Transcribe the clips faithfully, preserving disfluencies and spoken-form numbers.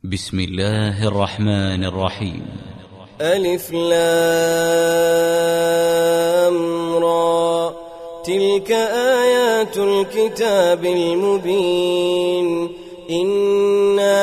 بسم الله الرحمن الرحيم. ألف لام را، تلك آيات الكتاب المبين. إنا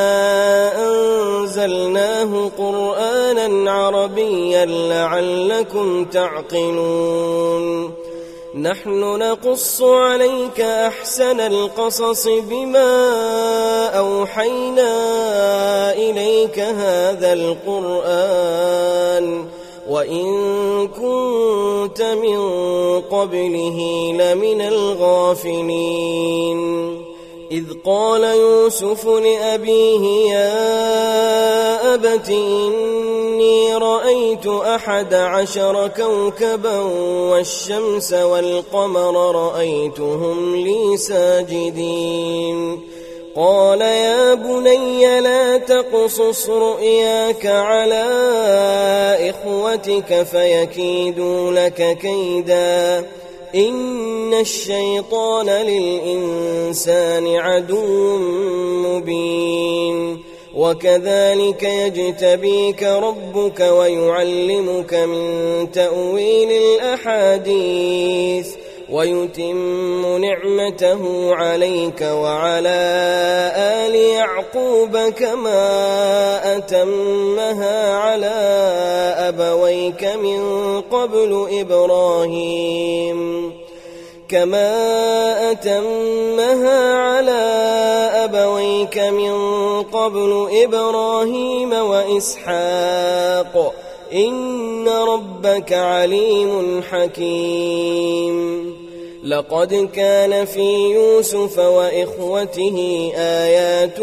أنزلناه قرآنا عربيا لعلكم تعقلون. نحن نقص عليك أحسن القصص بما أوحينا إليك هذا القرآن وإن كنت من قبله لمن الغافلين. إذ قال يوسف لأبيه يا أبت إني رأيت أحد عشر كوكبا والشمس والقمر رأيتهم لي ساجدين. قال يا بني لا تقصص رؤياك على إخوتك فيكيدوا لك كيدا إن الشيطان للإنسان عدو مبين. وكذلك يجتبيك ربك ويعلمك من تأويل الأحاديث ويتم نعمته عليك وعلى آل يعقوب كما أتمها على أبويك من قبل إبراهيم كما أتمها على أبويك من قبل إبراهيم وإسحاق إن ربك عليم حكيم. لقد كان في يوسف وإخوته آيات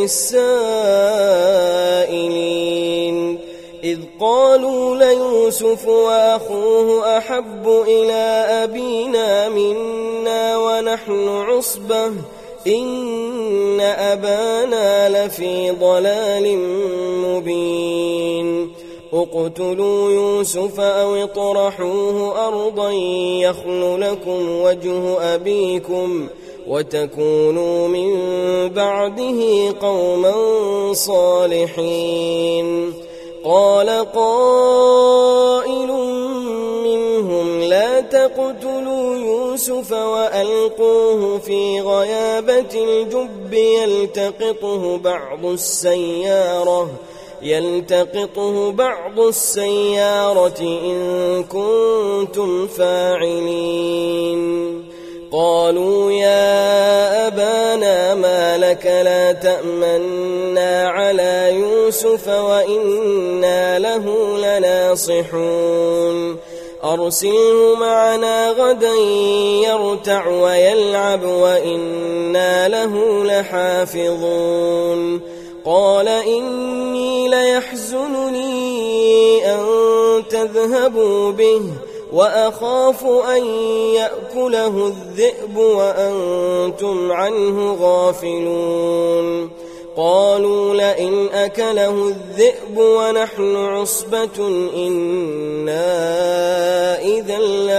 للسائلين إذ قالوا ليوسف وأخوه أحب إلى أبينا منا ونحن عصبة إن أبانا لفي ضلال مبين. اقتلوا يوسف أو اطرحوه أرضا يخل لكم وجه أبيكم وتكونوا من بعده قوما صالحين. قال قائل منهم لا تقتلوا يوسف وألقوه في غيابة الجب يلتقطه بعض السيارة يلتقطه بعض السيارة إن كنتم فاعلين. قالوا يا أبانا ما لك لا تأمنا على يوسف وإنا له لناصحون. أرسله معنا غدا يرتع ويلعب وإنا له لحافظون. قال إني ليحزنني أن تذهبوا به وأخاف أن يأكله الذئب وأنتم عنه غافلون. قالوا لئن أكله الذئب ونحن عصبة إنا إذا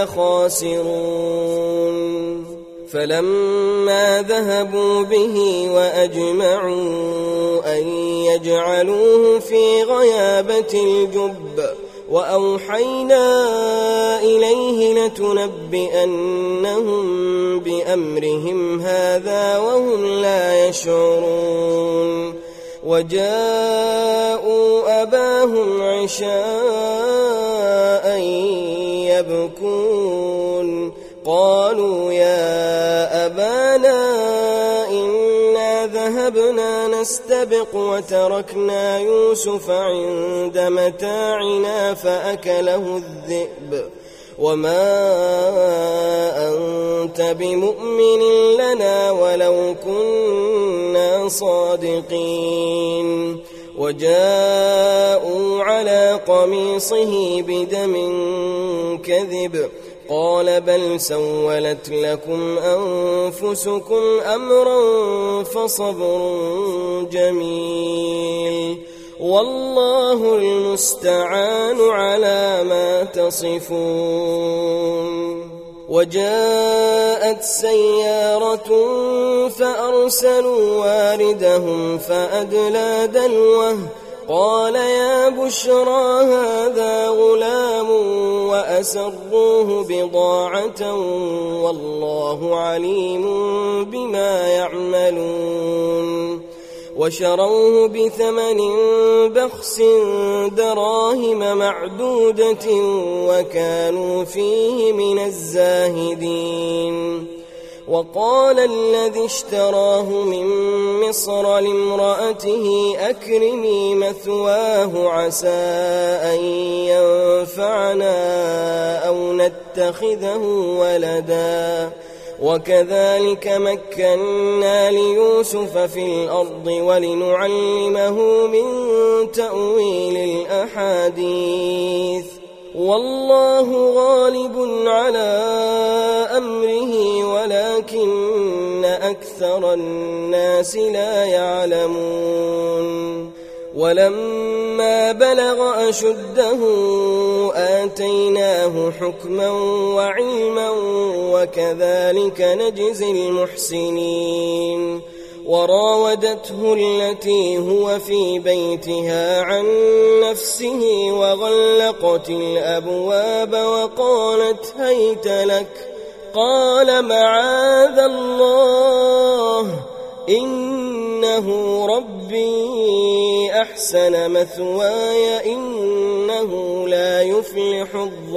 لخاسرون. فلما ذهبوا به وأجمعوا أن يجعلوه في غيابة الجب وأوحينا إليه لتنبئنهم بأمرهم هذا وهم لا يشعرون. وجاءوا أباهم عشاء يبكون. قالوا يا أبانا إنا ذهبنا نستبق وتركنا يوسف عند متاعنا فأكله الذئب وما أنت بمؤمن لنا ولو كنا صادقين. وجاءوا على قميصه بدم كذب قال بل سولت لكم أنفسكم أمرا فصبر جميل والله المستعان على ما تصفون. وجاءت سيارة فأرسلوا واردهم فأدلى دلوه قال يا بشرى هذا غلام وأسروه بضاعة والله عليم بما يعملون وشروه بثمن بخس دراهم معدودة وكانوا فيه من الزاهدين وقال الذي اشتراه من مصر لامرأته أكرمي مثواه عسى أن ينفعنا أو نتخذه ولدا وكذلك مكنا ليوسف في الأرض ولنعلمه من تأويل الأحاديث والله غالب على أمره ولكن أكثر الناس لا يعلمون ولما بلغ أشده آتيناه حكما وعلما وكذلك نجزي المحسنين وراودته التي هو في بيتها عن نفسه وغلقت الأبواب وقالت هيت لك قال معاذ الله إنه ربي أحسن مثواي إنه لا يفلح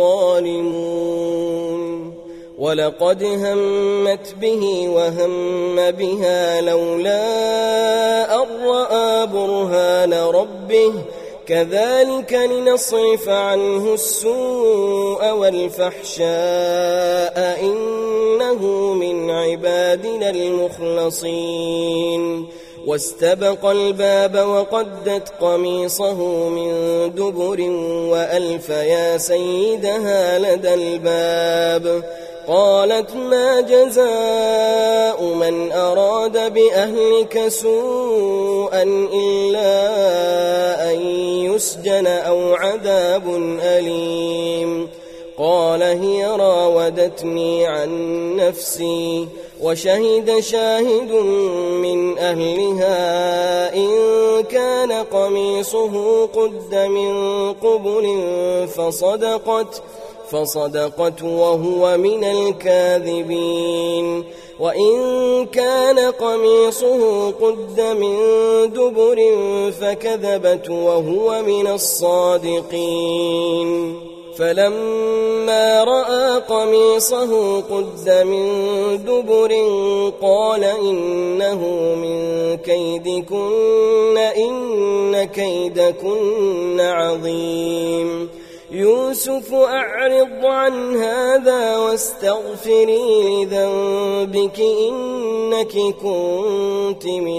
الظالمون ولقد همت به وهم بها لولا أن رأى برهان ربه كذلك لنصرف عنه السوء والفحشاء إنه من عبادنا المخلصين واستبق الباب وقدت قميصه من دبر وألف يا سيدها لدى الباب قالت ما جزاء من أراد بأهلك سوءا إلا أن يسجن أو عذاب أليم قال هي راودتني عن نفسي وشهد شاهد من أهلها إن كان قميصه قد من قبل فصدقت فصدقت وهو من الكاذبين وإن كان قميصه قد من دبر فكذبت وهو من الصادقين فلما رأى قميصه قد من دبر قال إنه من كيدكن إن كيدكن عظيم يوسف أعرض عن هذا واستغفري لذنبك إنك كنت من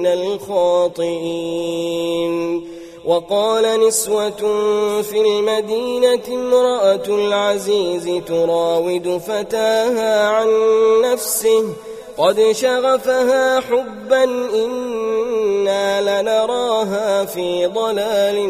الخاطئين وقال نسوة في المدينة امرأة العزيز تراود فتاها عن نفسه قد شغفها حبا إنا لنراها في ضلال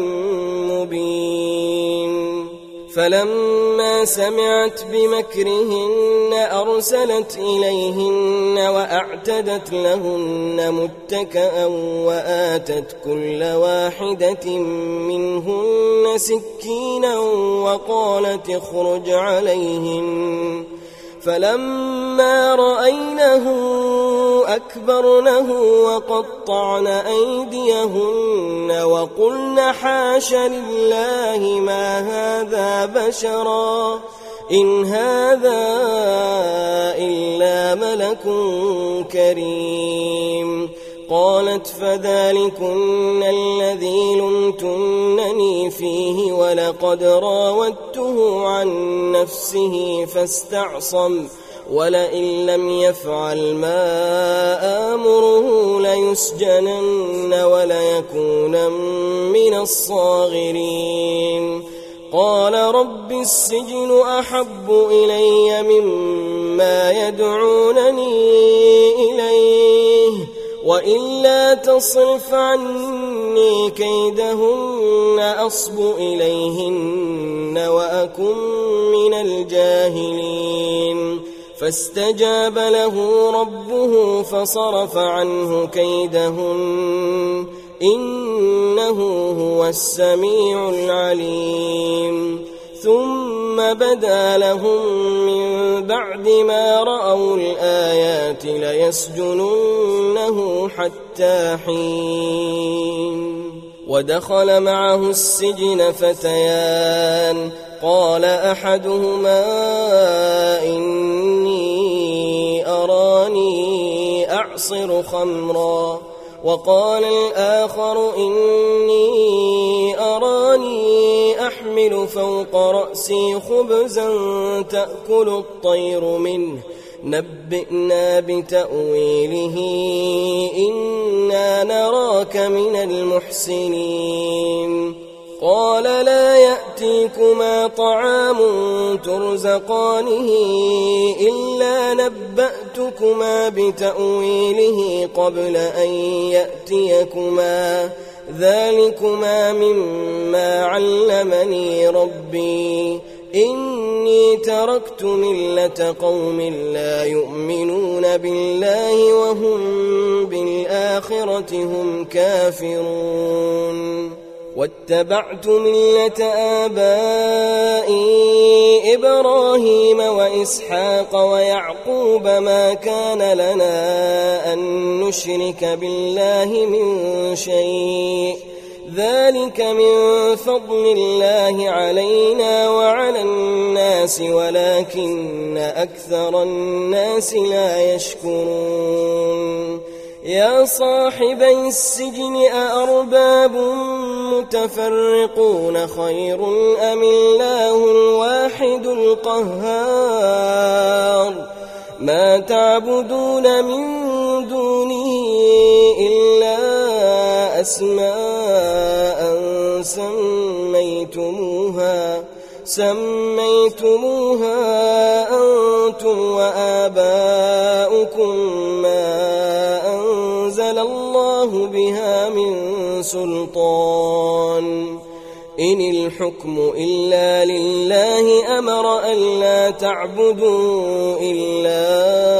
مبين فلما سمعت بمكرهن أرسلت إليهن وأعتدت لهن متكأ وآتت كل واحدة منهن سكينا وقالت اخرج عليهن فلما رأينه أكبرنه وقطعن أيديهن وقلن حاش لله ما هذا بشرا إن هذا إلا ملك كريم قالت فذلكن الذي لمتنني فيه ولقد راودته عن نفسه فاستعصم ولئن لم يفعل ما آمره ليسجنن وليكون من الصاغرين قال رب السجن أحب إلي مما يدعونني إليه وإلا تصرف عني كيدهن أصب إليهن وأكن من الجاهلين فاستجاب له ربه فصرف عنه كيدهن إنه هو السميع العليم ثم بدا لهم من بعد ما رأوا الآيات ليسجننه حتى حين ودخل معه السجن فتيان قال أحدهما إني أراني أعصر خمرا وقال الآخر إني أراني أحمل فوق رأسي خبزا تأكل الطير منه نبئنا بتأويله إنا نراك من المحسنين قال لا يأتيكما طعام ترزقانه إلا نبأتكما بتأويله قبل أن يأتيكما ذلكما مما علمني ربي إني تركت ملة قوم لا يؤمنون بالله وهم بالآخرة هم كافرون واتبعت ملة آبائي إبراهيم وإسحاق ويعقوب ما كان لنا أن نشرك بالله من شيء ذلك من فضل الله علينا وعلى الناس ولكن أكثر الناس لا يشكرون يا صاحبي السجن أأرباب متفرقون خير أم الله الواحد القهار ما تعبدون من دونه إلا أسماء سميتموها سميتموها أنتم وآباؤكم ما أنزل الله بها من سلطان إن الحكم إلا لله أمر ألا تعبدوا إلا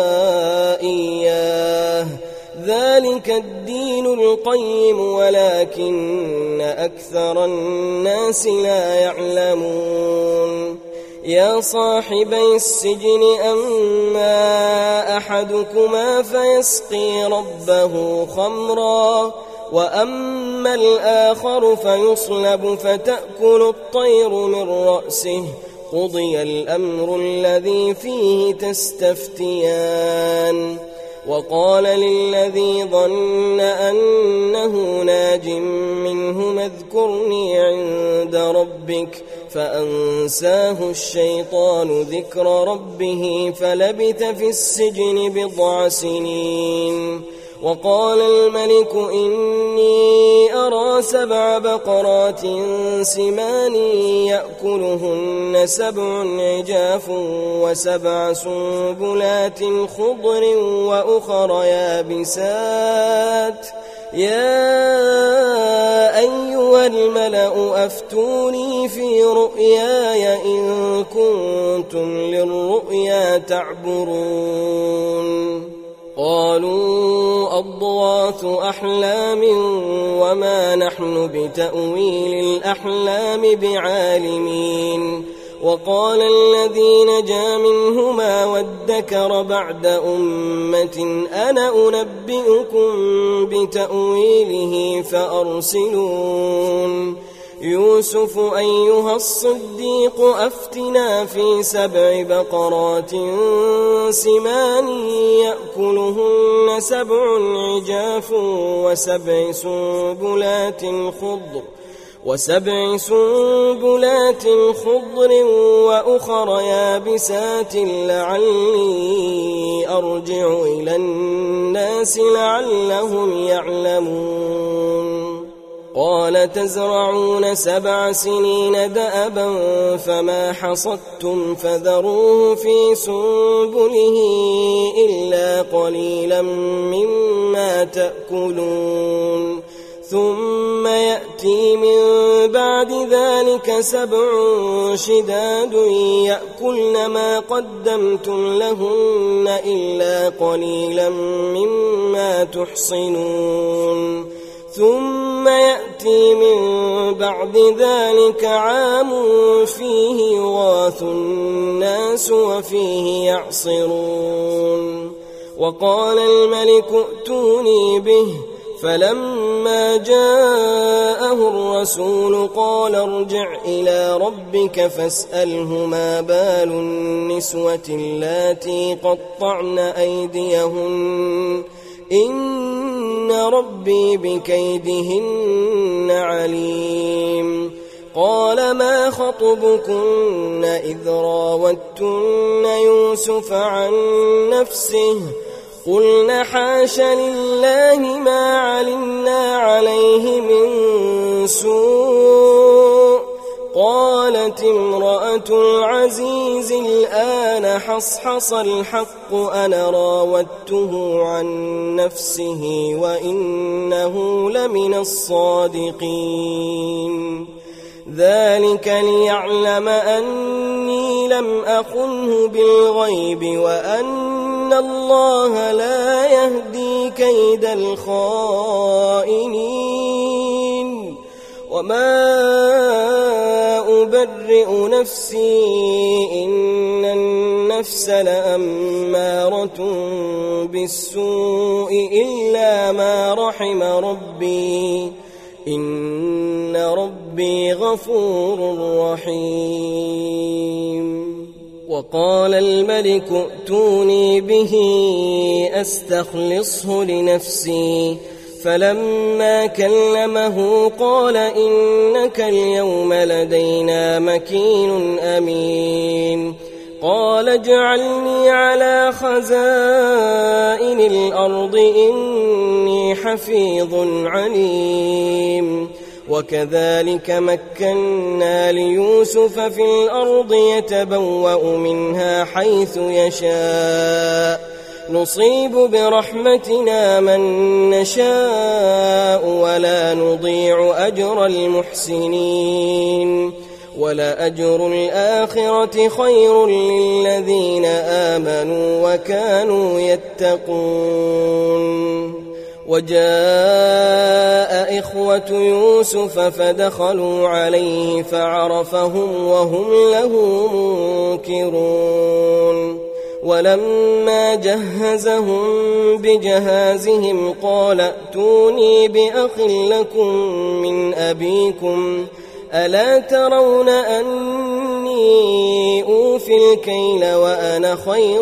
إياه ذلك الدين القيم ولكن أكثر الناس لا يعلمون يا صاحبي السجن أما أحدكما فيسقي ربه خمرا وأما الآخر فيصلب فتأكل الطير من رأسه قضي الأمر الذي فيه تستفتيان وقال للذي ظن أنه ناج منه اذكرني عند ربك فأنساه الشيطان ذكر ربه فلبث في السجن بضع سنين وقال الملك إني أرى سبع بقرات سمان يأكلهن سبع عجاف وسبع سنبلات خضر وأخر يابسات يا أيها الملأ أفتوني في رؤياي إن كنتم للرؤيا تعبرون قالوا أضغاث أحلام وما نحن بتأويل الأحلام بعالمين وقال الذي نجا منهما وادكر بعد أمة أنا أنبئكم بتأويله فأرسلون يوسف أيها الصديق أفتنا في سبع بقرات سمان يأكلهن سبع عجاف وسبع سنبلات خضر وسبع سنبلات خضر وأخر يابسات لعلي أرجع إلى الناس لعلهم يعلمون قال تزرعون سبع سنين دأبا فما حصدتم فذروه في سنبله إلا قليلا مما تأكلون ثم يأتي من بعد ذلك سبع شداد يأكلن ما قدمتم لهن إلا قليلا مما تحصنون ثم يأتي من بعد ذلك عام فيه يغاث الناس وفيه يعصرون وقال الملك ائتوني به فلما جاءه الرسول قال ارجع إلى ربك فاسأله ما بال النسوة اللاتي قطعن أيديهن إن ربي بكيدهن عليم قال ما خطبكن إذ راوتن يوسف عن نفسه قلنا حاش لله ما علمنا عليه من سوء قالت امرأة العزيز الآن حصحص الحق أنا راودته عن نفسه وإنه لمن الصادقين ذلك ليعلم أني لم أخنه بالغيب وأن الله لا يهدي كيد الخائنين وما أبرئ نفسي إن النفس لأمارة بالسوء إلا ما رحم ربي إن ربي غفور رحيم وقال الملك ائتوني به أستخلصه لنفسي فلما كلمه قال إنك اليوم لدينا مكين أمين قال اجعلني على خزائن الأرض إني حفيظ عليم وكذلك مكنا ليوسف في الأرض يتبوأ منها حيث يشاء نصيب برحمتنا من نشاء ولا نضيع أجر المحسنين ولأجر الآخرة خير للذين آمنوا وكانوا يتقون وجاء إخوة يوسف فدخلوا عليه فعرفهم وهم له منكرون ولما جهزهم بجهازهم قال ائتوني بأخ لكم من أبيكم ألا ترون أني أوفي الكيل وأنا خير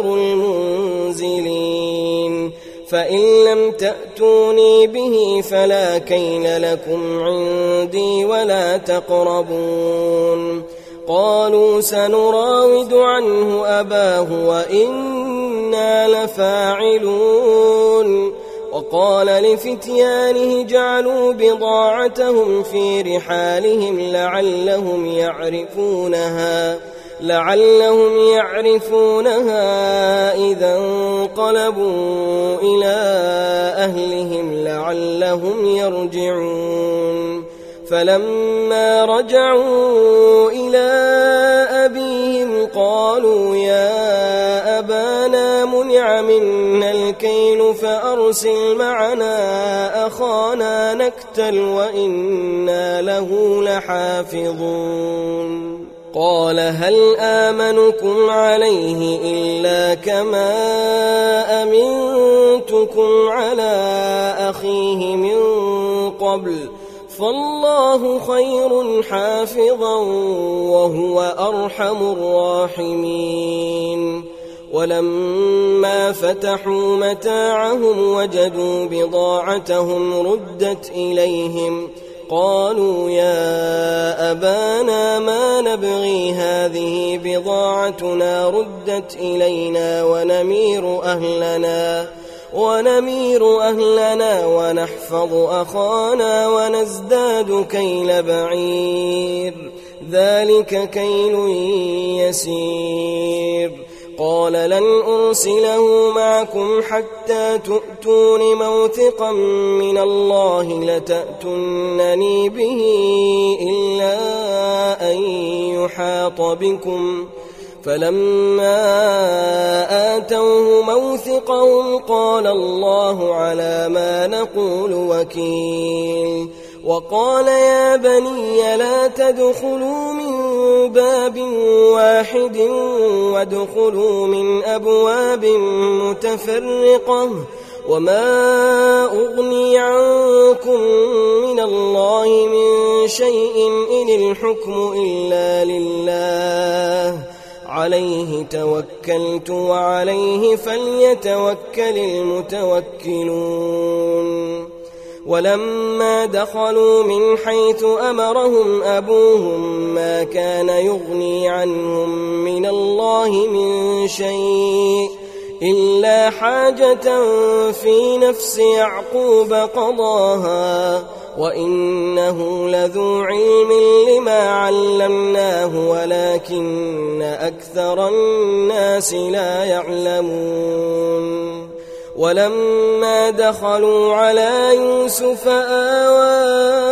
المنزلين فإن لم تأتوني به فلا كيل لكم عندي ولا تقربون قالوا سنراود عنه أباه وإنا لفاعلون وقال لفتيانه جعلوا بضاعتهم في رحالهم لعلهم يعرفونها لعلهم يعرفونها إذا انقلبوا إلى أهلهم لعلهم يرجعون فلما رجعوا إلى أبيهم قالوا يا أبانا منع منا الكيل فأرسل معنا أخانا نكتل وإنا له لحافظون قال هل آمنكم عليه إلا كما أمنتكم على أخيه من قبل فالله خير حافظا وهو أرحم الراحمين ولما فتحوا متاعهم وجدوا بضاعتهم ردت إليهم قالوا يا أبانا ما نبغي هذه بضاعتنا ردت إلينا ونمير أهلنا ونمير أهلنا ونحفظ أخانا ونزداد كيل بعير ذلك كيل يسير قال لن أرسله معكم حتى تؤتون موثقا من الله لتأتونني به إلا يحاط بكم فلما آتوه موثقهم قال الله على ما نقول وكيل وقال يا بني لا تدخلوا من باب واحد وادخلوا من أبواب متفرقة وما أغني عنكم من الله من شيء إن الحكم إلا لله عليه توكلت وعليه فليتوكل المتوكلون ولما دخلوا من حيث أمرهم أبوهم ما كان يغني عنهم من الله من شيء إلا حاجة في نفس يعقوب قضاها وإنه لذو علم لما علمناه ولكن أكثر الناس لا يعلمون ولما دخلوا على يوسف آوى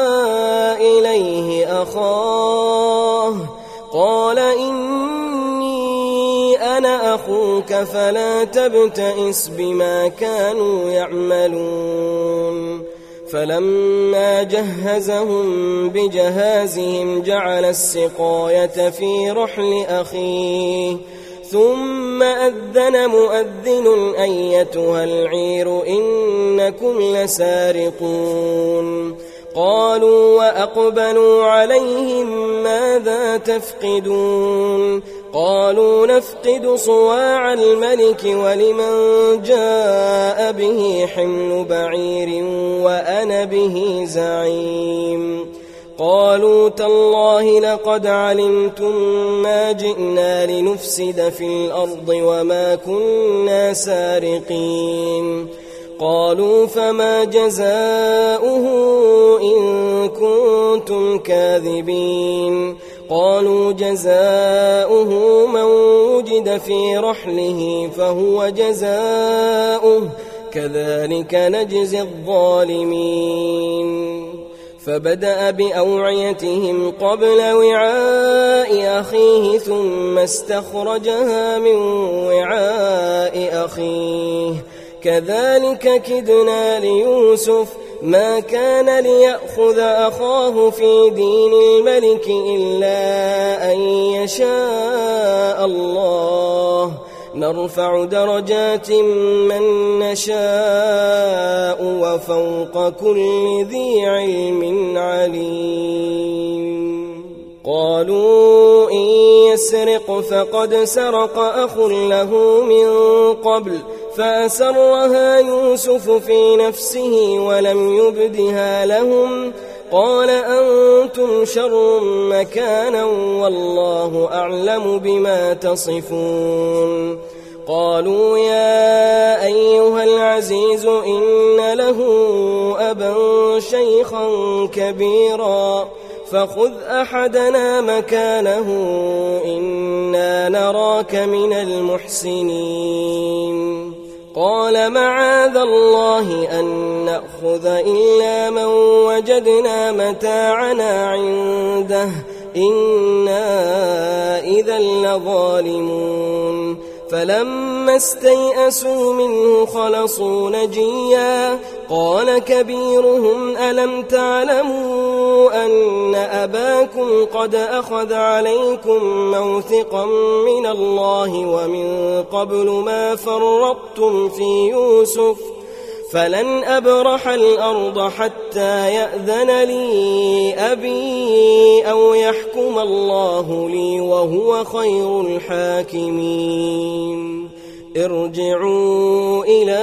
إليه أخاه قال إني أنا أخوك فلا تبتئس بما كانوا يعملون فلما جهزهم بجهازهم جعل السقاية في رحل أخيه ثم أذن مؤذن أيتها العير إنكم لسارقون قالوا وأقبلوا عليهم ماذا تفقدون قالوا نفقد صواع الملك ولمن جاء به حمل بعير وأنا به زعيم قالوا تالله لقد علمتم ما جئنا لنفسد في الأرض وما كنا سارقين قالوا فما جزاؤه إن كنتم كاذبين قالوا جزاؤه من وجد في رحله فهو جزاؤه كذلك نجزي الظالمين فبدأ بأوعيتهم قبل وعاء أخيه ثم استخرجها من وعاء أخيه كذلك كدنا ليوسف ما كان ليأخذ أخاه في دين الملك إلا أن يشاء الله نرفع درجات من نشاء وفوق كل ذي علم عليم قالوا إن يسرق فقد سرق أخ له من قبل فأسرها يوسف في نفسه ولم يبدها لهم قال أنتم شر مكانا والله أعلم بما تصفون قالوا يا أيها العزيز إن له أبا شيخا كبيرا فخذ أحدنا مكانه إنا نراك من المحسنين قال معاذ الله أن نأخذ إلا من وجدنا متاعنا عنده إنا إذا لظالمون فلما استيئسوا منه خلصوا نجيا قال كبيرهم ألم تعلموا أن أباكم قد أخذ عليكم موثقا من الله ومن قبل ما فرطتم في يوسف فلن أبرح الأرض حتى يأذن لي أبي أو يحكم الله لي وهو خير الحاكمين ارجعوا إلى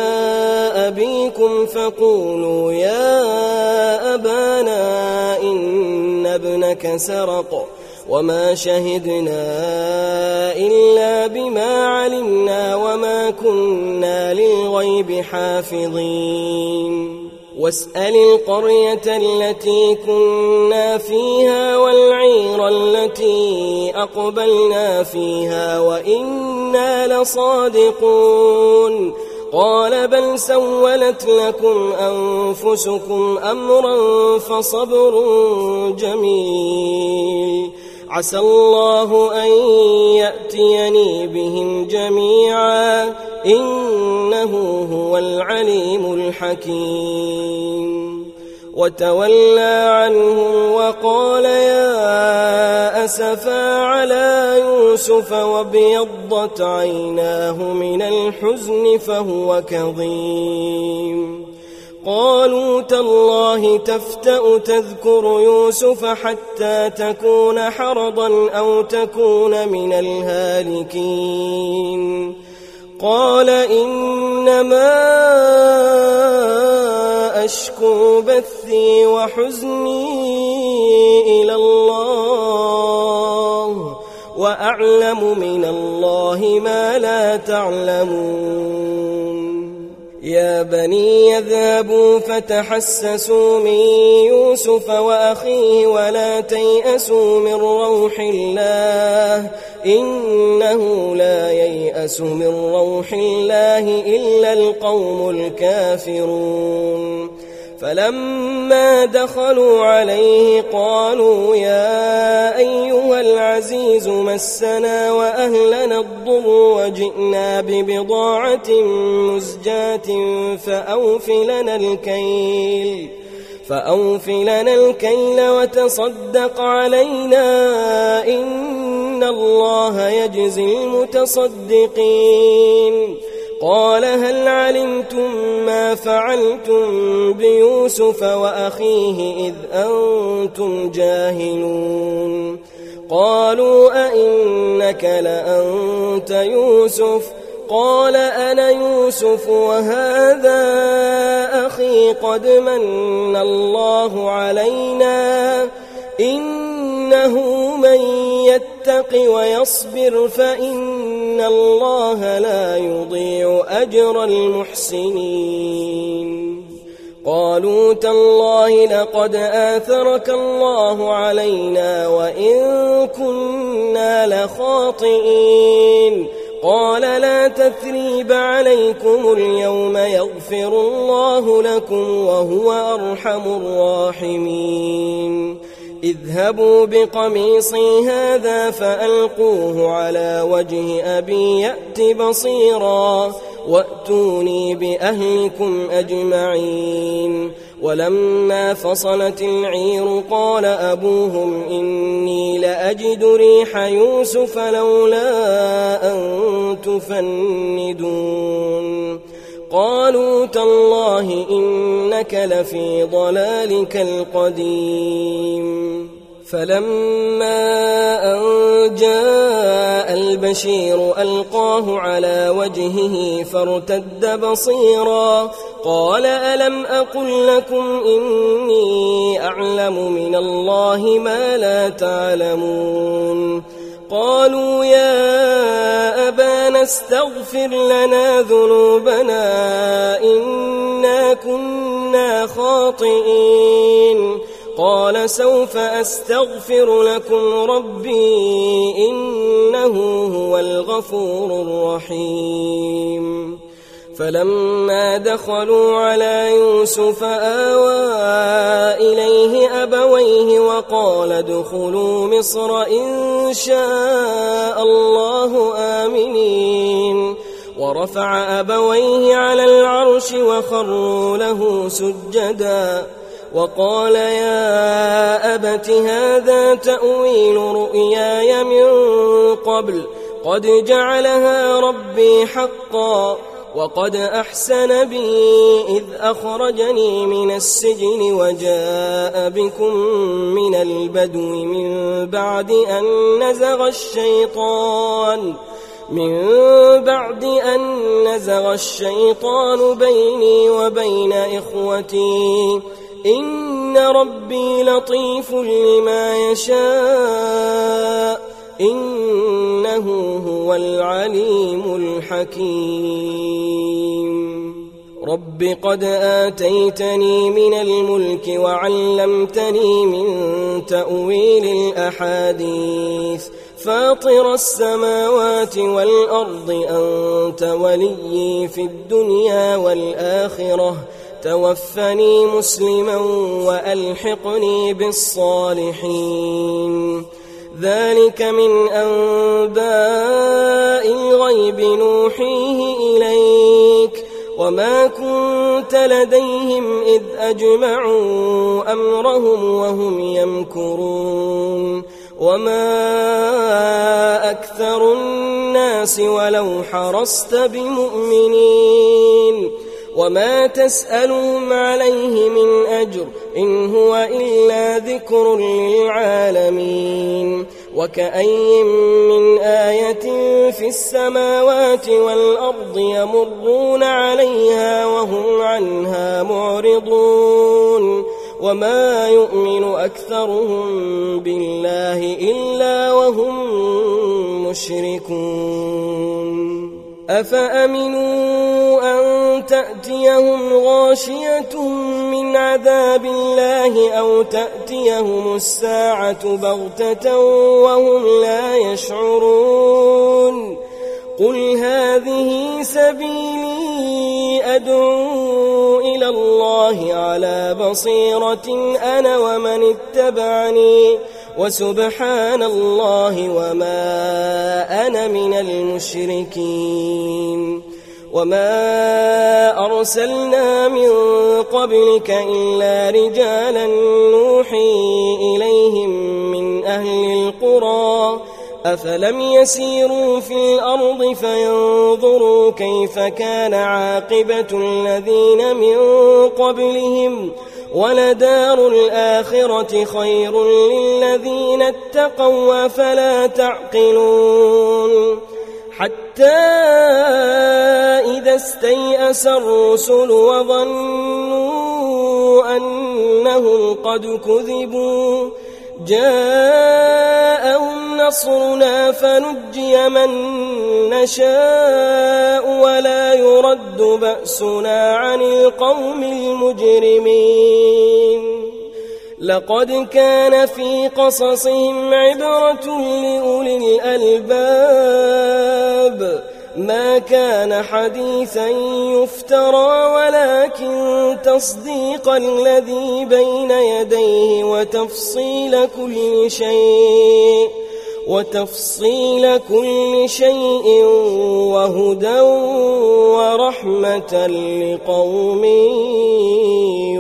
أبيكم فقولوا يا أبانا إن ابنك سرق وما شهدنا إلا بما علمنا وما كنا للغيب حافظين واسأل القرية التي كنا فيها والعير التي أقبلنا فيها وإنا لصادقون قال بل سولت لكم أنفسكم أمرا فصبر جميل عسى الله أن يأتيني بهم جميعا إنه هو العليم الحكيم وتولى عنهم وقال يا أسفا على يوسف وابيضت عيناه من الحزن فهو كظيم قالوا تالله تفتأ تذكر يوسف حتى تكون حرضا أو تكون من الهالكين قال إنما أشكو بثي وحزني إلى الله وأعلم من الله ما لا تعلمون يا بني يذهبوا فتحسسوا من يوسف وأخيه ولا تيأسوا من روح الله إنه لا ييأس من روح الله إلا القوم الكافرون فلما دخلوا عليه قالوا يا أيها العزيز مسنا وأهلنا الضر وجئنا ببضاعة مزجاة فأوف لنا الكيل فأوف لنا الكيل وتصدق علينا إن الله يجزي المتصدقين قال هل علمتم ما فعلتم بيوسف وأخيه إذ أنتم جاهلون قالوا أئنك لأنت يوسف قال أنا يوسف وهذا أخي قد من الله علينا إنه من يتق ويصبر فإن الله لا يضيع أجر المحسنين قالوا تالله لقد آثرك الله علينا وإن كنا لخاطئين قال لا تثريب عليكم اليوم يغفر الله لكم وهو أرحم الراحمين اذهبوا بقميصي هذا فألقوه على وجه أبي يأت بصيرا وأتوني بأهلكم أجمعين ولما فصلت العير قال أبوهم إني لأجد ريح يوسف لولا أن تفندون قالوا تالله إنك لفي ضلالك القديم فلما أن جاء البشير ألقاه على وجهه فارتد بصيرا قال ألم أقل لكم إني أعلم من الله ما لا تعلمون قالوا يا أبانا استغفر لنا ذنوبنا إنا كنا خاطئين قال سوف أستغفر لكم ربي إنه هو الغفور الرحيم فلما دخلوا على يوسف آوى إليه أبويه وقال ادخلوا مصر إن شاء الله آمنين ورفع أبويه على العرش وخروا له سجدا وقال يا أبت هذا تأويل رؤياي من قبل قد جعلها ربي حقا وقد أحسن بي إذ أخرجني من السجن وجاء بكم من البدو من بعد أن نزغ الشيطان من بعد أن نزغ الشيطان بيني وبين إخوتي إن ربي لطيف لما يشاء إنه هو العليم الحكيم رب قد آتيتني من الملك وعلمتني من تأويل الأحاديث فاطر السماوات والأرض أنت وليي في الدنيا والآخرة توفني مسلما وألحقني بالصالحين ذلك من أنباء الغيب نوحيه إليك وما كنت لديهم إذ أجمعوا أمرهم وهم يمكرون وما أكثر الناس ولو حرصت بمؤمنين وما تسألهم عليه من أجر إن هو إلا ذكر للعالمين وكأي من آية في السماوات والأرض يمرون عليها وهم عنها معرضون وما يؤمن أكثرهم بالله إلا وهم مشركون أفأمنوا أن تأتيهم غاشية من عذاب الله أو تأتيهم الساعة بغتة وهم لا يشعرون قل هذه سبيلي أدعو إلى الله على بصيرة أنا ومن اتبعني وسبحان الله وما أنا من المشركين وما أرسلنا من قبلك إلا رجالا نوحي إليهم من أهل القرى أفلم يسيروا في الأرض فينظروا كيف كان عاقبة الذين من قبلهم ولدار الآخرة خير للذين اتقوا أفلا تعقلون حتى إذا استيأس الرسل وظنوا أنهم قد كذبوا جاءهم نصرنا فنجي من نشاء ولا يرد بأسنا عن القوم المجرمين لقد كان في قصصهم عبرة لأولي الألباب ما كان حديثا يفترى ولكن تصديق الذي بين يديه وتفصيل كل شيء وتفصيل كل شيء وهدى ورحمة لقوم